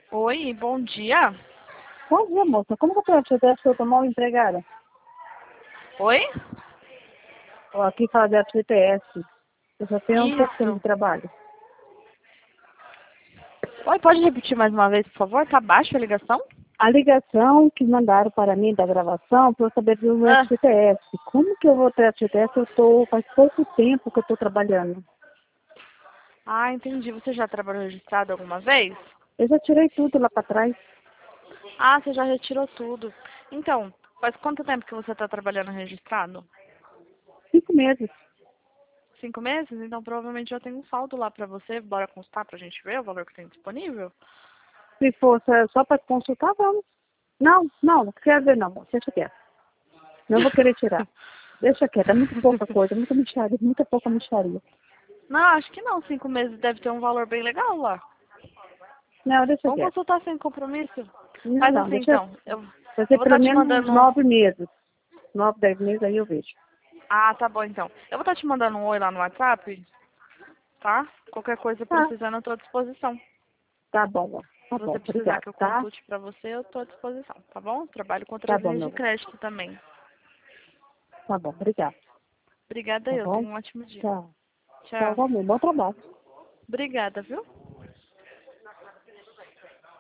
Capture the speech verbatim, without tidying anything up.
Oi, bom dia. Bom dia, moça. Como que eu posso te ajudar se eu tô mal empregada? Oi? Ó, aqui fala da F T S. Eu só tenho um pouco tempo de Isso. trabalho. Oi, pode repetir mais uma vez, por favor? Tá baixa a ligação? A ligação que mandaram para mim da gravação para eu saber do meu Ah, F T S. Como que eu vou ter F T S? Eu tô, faz pouco tempo que eu tô trabalhando. ah, entendi. Você já trabalhou registrado alguma vez? Eu já tirei tudo lá para trás. Ah, você já retirou tudo. Então, faz quanto tempo que você está trabalhando registrado? Cinco meses. Cinco meses? Então provavelmente já tem um saldo lá pra você. Bora constar pra gente ver o valor que tem disponível? Se fosse só para consultar, vamos. Não, não, não quero ver não, moça. Deixa quieto. Não vou querer tirar. Deixa quieto. É muito pouca coisa, muita mixaria, muita pouca mixaria. Não, acho que não. Cinco meses deve ter um valor bem legal lá. Não, deixa Vamos quieto. consultar sem compromisso? Não, Faz não, assim deixa então. Eu, eu fazer vou pelo estar te menos uns mandando um. nove meses. Nove, dez meses, aí eu vejo. Ah, tá bom então. Eu vou estar te mandando um oi lá no WhatsApp, tá? Qualquer coisa Tá, precisando, eu tô à disposição. tá bom, ó. Tá Se você bom, precisar obrigado, que eu tá? consulte pra você, eu tô à disposição, tá bom? Trabalho com Tá outras bom, linhas de meu. crédito também. Tá bom, obrigado. Obrigada Tá eu. bom? Tenha um ótimo dia. Tchau. Tchau, Tchau. meu. Bom trabalho. Obrigada, viu?